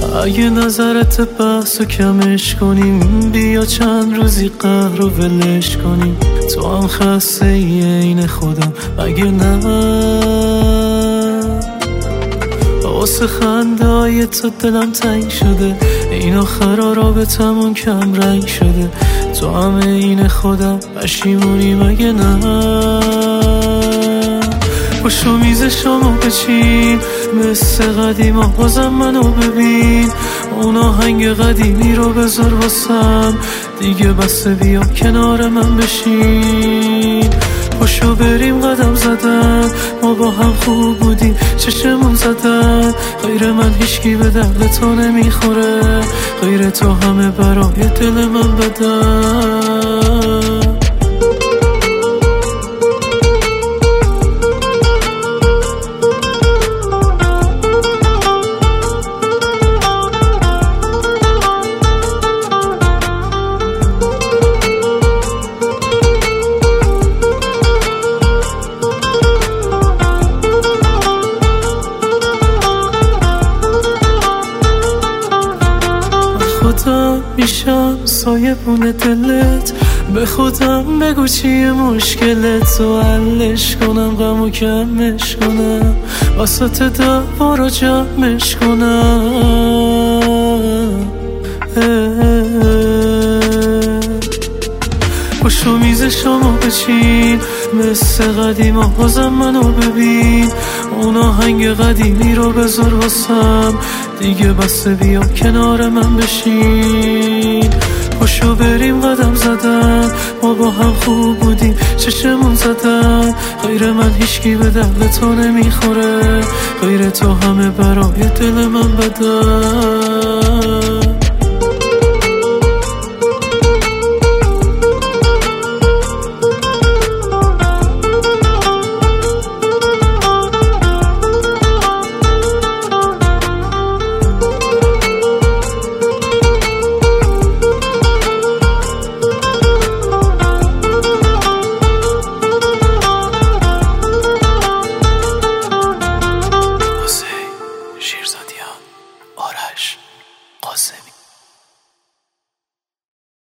اگه نظرت بحثو کمش کنیم، بیا چند روزی قهر رو ولش کنیم. تو هم خسته این خودم مگه نه؟ واسه خنده‌های تو دلم تنگ شده، این آخرا رابطمون کم رنگ شده. تو هم این خودم پشیمونی مگه نه؟ پشو میز شما بچین مثل قدیما، بازم منو ببین. اون آهنگ قدیمی رو بذار واسم، دیگه بسه بیا کنار من بشین. پشو بریم قدم زدن، ما با هم خوب بودیم چشمون زدن. غیر من هیچکی به درد تو نمیخوره، غیر تو همه برای دل من بدن. خودم میشم سایه بونه دلت، به خودم بگو چیه مشکلت و حلش کنم، غمو کمش کنم، واسط دعوا رو جمعش کنم. پشو میز شما بچین مثل قدیما، بازم منو ببین. اون آهنگ قدیمی رو بذار واسم، دیگه بسه بیا کنار من بشین. پشو بریم قدم زدن، ما با هم خوب بودیم چشمون زدن. غیر من هیچکی به درد تو نمیخوره، غیر تو همه برای دل من بدن.